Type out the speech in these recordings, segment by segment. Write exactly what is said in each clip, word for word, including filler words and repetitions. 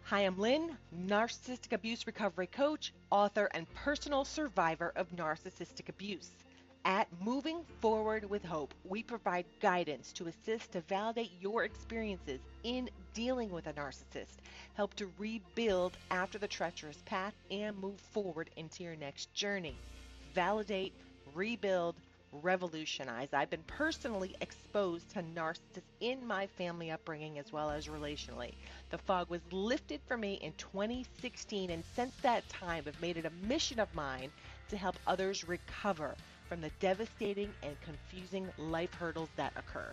Hi, I'm Lynn, narcissistic abuse recovery coach, author, and personal survivor of narcissistic abuse. At Moving Forward with Hope, we provide guidance to assist to validate your experiences in dealing with a narcissist, help to rebuild after the treacherous path, and move forward into your next journey. Validate, rebuild, revolutionize. I've been personally exposed to narcissists in my family upbringing as well as relationally. The fog was lifted for me in twenty sixteen, and since that time I've made it a mission of mine to help others recover from the devastating and confusing life hurdles that occur.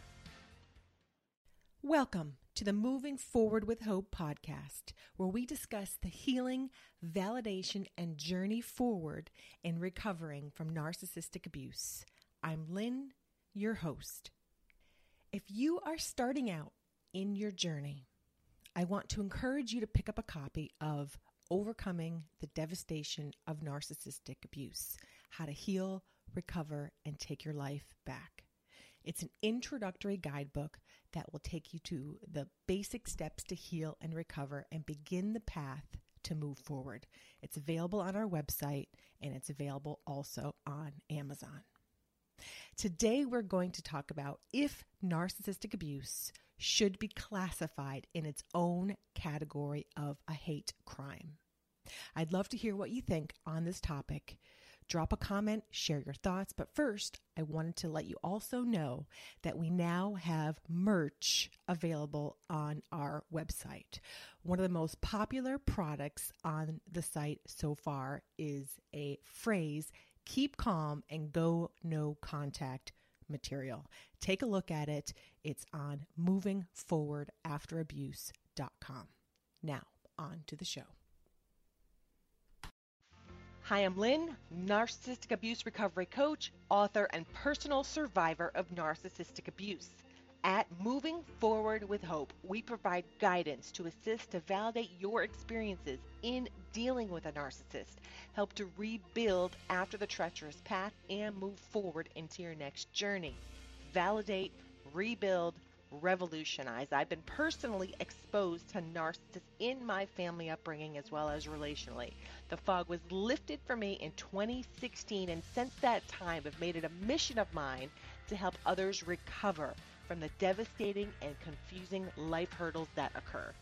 Welcome to the Moving Forward with Hope podcast, where we discuss the healing, validation, and journey forward in recovering from narcissistic abuse. I'm Lynn, your host. If you are starting out in your journey, I want to encourage you to pick up a copy of Overcoming the Devastation of Narcissistic Abuse: How to Heal, Recover, and Take Your Life Back. It's an introductory guidebook that will take you to the basic steps to heal and recover and begin the path to move forward. It's available on our website, and it's available also on Amazon. Today, we're going to talk about if narcissistic abuse should be classified in its own category of a hate crime. I'd love to hear what you think on this topic. Drop a comment, share your thoughts, but first, I wanted to let you also know that we now have merch available on our website. One of the most popular products on the site so far is a phrase, "Keep calm and go no contact" material. Take a look at it. It's on moving forward after abuse dot com. Now, on to the show. Hi, I'm Lynn, narcissistic abuse recovery coach, author, and personal survivor of narcissistic abuse. At Moving Forward with Hope, we provide guidance to assist to validate your experiences in dealing with a narcissist, help to rebuild after the treacherous path, and move forward into your next journey. Validate, rebuild, revolutionize. I've been personally exposed to narcissists in my family upbringing as well as relationally. The fog was lifted for me in twenty sixteen, and since that time I've made it a mission of mine to help others recover from the devastating and confusing life hurdles that occur.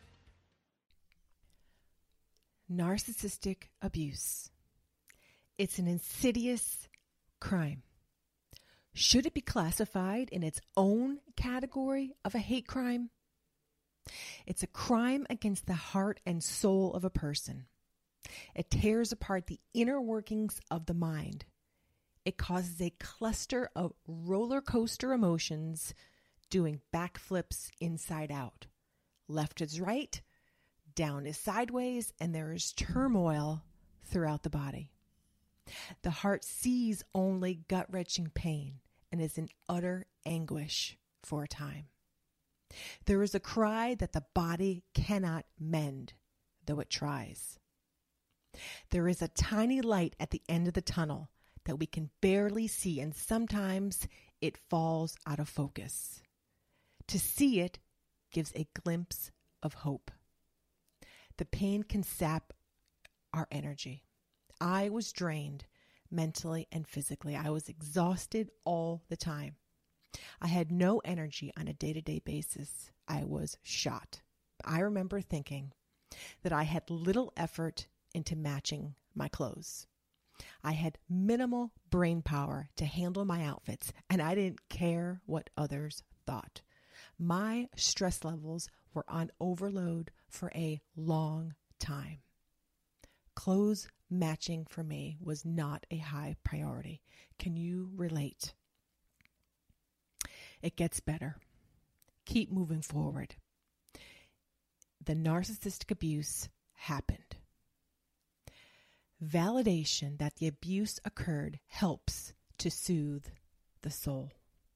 Narcissistic abuse. It's an insidious crime. Should it be classified in its own category of a hate crime? It's a crime against the heart and soul of a person. It tears apart the inner workings of the mind. It causes a cluster of roller coaster emotions doing backflips inside out. Left is right, down is sideways, and there is turmoil throughout the body. The heart sees only gut-wrenching pain and is in utter anguish for a time. There is a cry that the body cannot mend, though it tries. There is a tiny light at the end of the tunnel that we can barely see, and sometimes it falls out of focus. To see it gives a glimpse of hope. The pain can sap our energy. I was drained mentally and physically. I was exhausted all the time. I had no energy on a day-to-day basis. I was shot. I remember thinking that I had little effort into matching my clothes. I had minimal brain power to handle my outfits, and I didn't care what others thought. My stress levels were on overload for a long time. Clothes matching for me was not a high priority. Can you relate? It gets better. Keep moving forward. The narcissistic abuse happened. Validation that the abuse occurred helps to soothe the soul.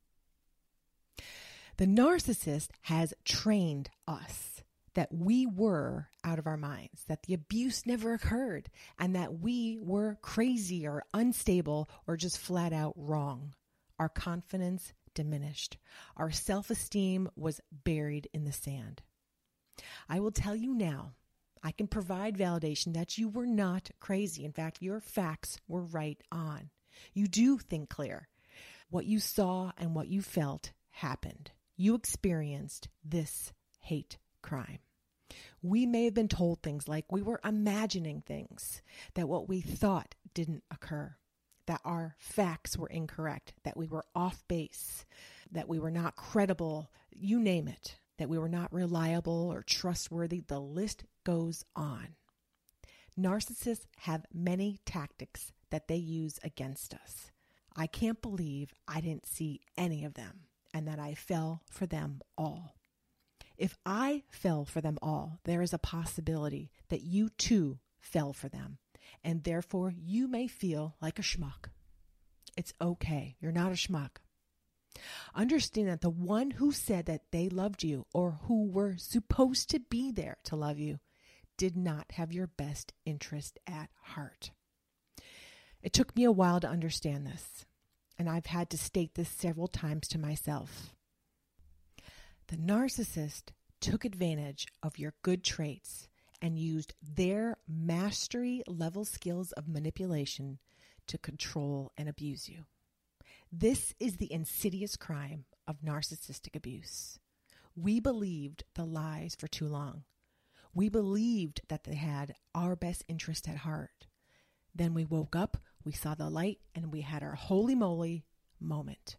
The narcissist has trained us that we were out of our minds, that the abuse never occurred, and that we were crazy or unstable or just flat out wrong. Our confidence diminished. Our self-esteem was buried in the sand. I will tell you now I can provide validation that you were not crazy. In fact, your facts were right on. You do think clear. What you saw and what you felt happened. You experienced this hate crime. We may have been told things like we were imagining things, that what we thought didn't occur, that our facts were incorrect, that we were off base, that we were not credible, you name it, that we were not reliable or trustworthy. The list goes on. Narcissists have many tactics that they use against us. I can't believe I didn't see any of them and that I fell for them all. If I fell for them all, there is a possibility that you too fell for them, and therefore you may feel like a schmuck. It's okay. You're not a schmuck. Understand that the one who said that they loved you or who were supposed to be there to love you did not have your best interest at heart. It took me a while to understand this, and I've had to state this several times to myself. The narcissist took advantage of your good traits and used their mastery level skills of manipulation to control and abuse you. This is the insidious crime of narcissistic abuse. We believed the lies for too long. We believed that they had our best interest at heart. Then we woke up, we saw the light, and we had our holy moly moment.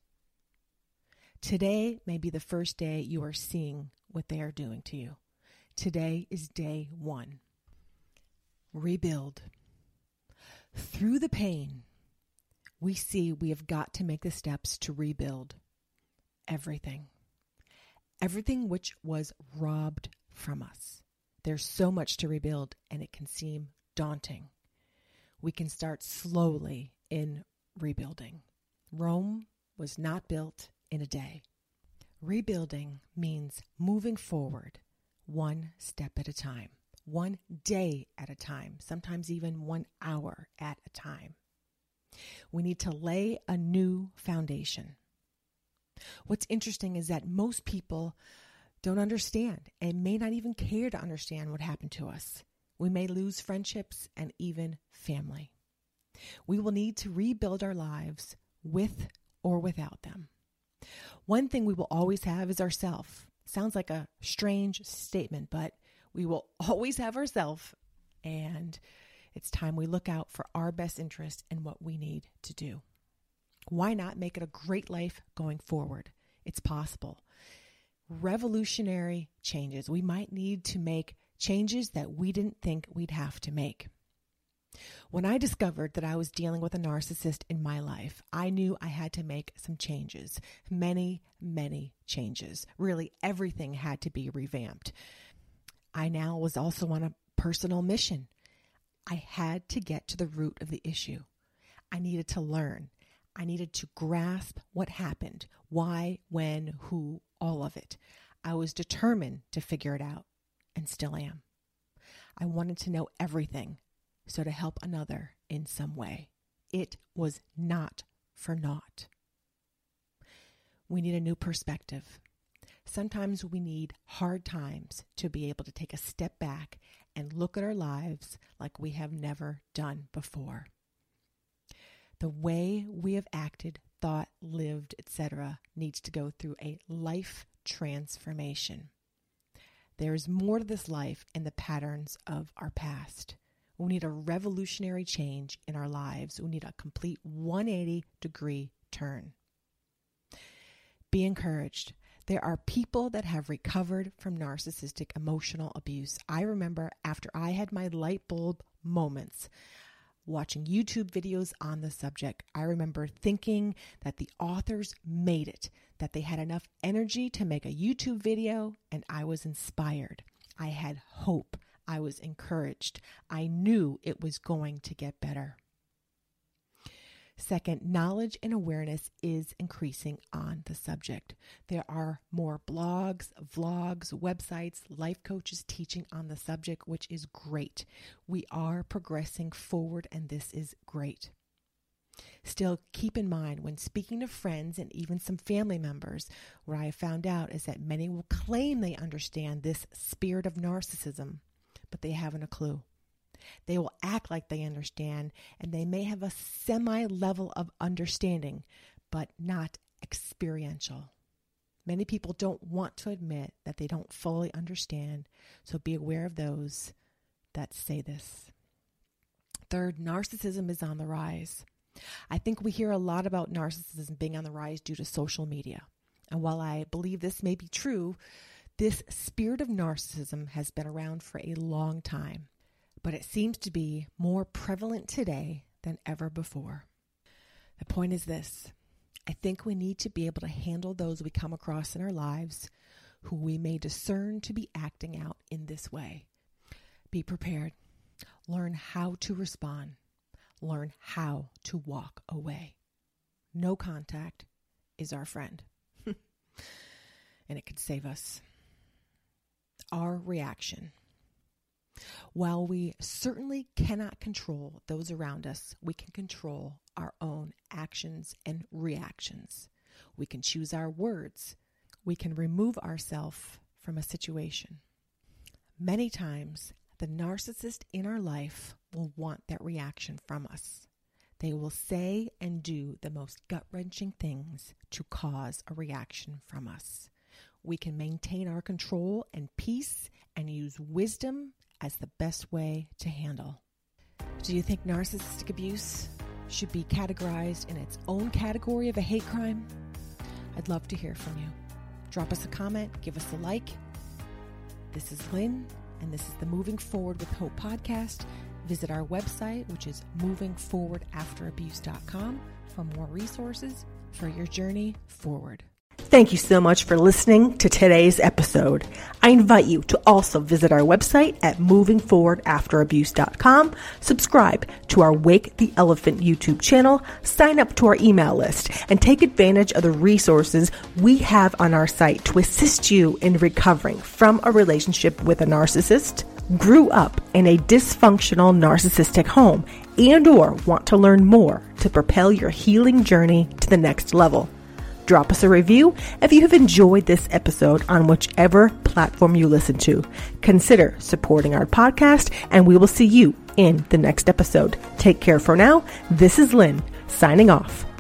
Today may be the first day you are seeing what they are doing to you. Today is day one. Rebuild. Through the pain, we see we have got to make the steps to rebuild everything. Everything which was robbed from us. There's so much to rebuild, and it can seem daunting. We can start slowly in rebuilding. Rome was not built in a day. Rebuilding means moving forward one step at a time, one day at a time, sometimes even one hour at a time. We need to lay a new foundation. What's interesting is that most people don't understand and may not even care to understand what happened to us. We may lose friendships and even family. We will need to rebuild our lives with or without them. One thing we will always have is ourself. Sounds like a strange statement, but we will always have ourself, and it's time we look out for our best interest and what we need to do. Why not make it a great life going forward? It's possible. Revolutionary changes. We might need to make changes that we didn't think we'd have to make. When I discovered that I was dealing with a narcissist in my life, I knew I had to make some changes. Many, many changes. Really, everything had to be revamped. I now was also on a personal mission. I had to get to the root of the issue. I needed to learn. I needed to grasp what happened, why, when, who, all of it. I was determined to figure it out, and still am. I wanted to know everything, so to help another in some way. It was not for naught. We need a new perspective. Sometimes we need hard times to be able to take a step back and look at our lives like we have never done before. The way we have acted, thought, lived, et cetera needs to go through a life transformation. There is more to this life in the patterns of our past. We need a revolutionary change in our lives. We need a complete one hundred eighty degree turn. Be encouraged. There are people that have recovered from narcissistic emotional abuse. I remember after I had my light bulb moments, watching YouTube videos on the subject, I remember thinking that the authors made it, that they had enough energy to make a YouTube video, and I was inspired. I had hope. I was encouraged. I knew it was going to get better. Second, knowledge and awareness is increasing on the subject. There are more blogs, vlogs, websites, life coaches teaching on the subject, which is great. We are progressing forward, and this is great. Still, keep in mind when speaking to friends and even some family members, what I have found out is that many will claim they understand this spirit of narcissism, but they haven't a clue. They will act like they understand, and they may have a semi-level of understanding, but not experiential. Many people don't want to admit that they don't fully understand, so be aware of those that say this. Third, narcissism is on the rise. I think we hear a lot about narcissism being on the rise due to social media. And while I believe this may be true, this spirit of narcissism has been around for a long time, but it seems to be more prevalent today than ever before. The point is this: I think we need to be able to handle those we come across in our lives who we may discern to be acting out in this way. Be prepared. Learn how to respond. Learn how to walk away. No contact is our friend, and it can save us. Our reaction. While we certainly cannot control those around us, we can control our own actions and reactions. We can choose our words. We can remove ourselves from a situation. Many times, the narcissist in our life will want that reaction from us. They will say and do the most gut-wrenching things to cause a reaction from us. We can maintain our control and peace and use wisdom as the best way to handle. Do you think narcissistic abuse should be categorized in its own category of a hate crime? I'd love to hear from you. Drop us a comment, give us a like. This is Lynn, and this is the Moving Forward with Hope podcast. Visit our website, which is moving forward after abuse dot com, for more resources for your journey forward. Thank you so much for listening to today's episode. I invite you to also visit our website at moving forward after abuse dot com, subscribe to our Wake the Elephant YouTube channel, sign up to our email list, and take advantage of the resources we have on our site to assist you in recovering from a relationship with a narcissist, grew up in a dysfunctional narcissistic home, and or want to learn more to propel your healing journey to the next level. Drop us a review if you have enjoyed this episode on whichever platform you listen to. Consider supporting our podcast, and we will see you in the next episode. Take care for now. This is Lynn, signing off.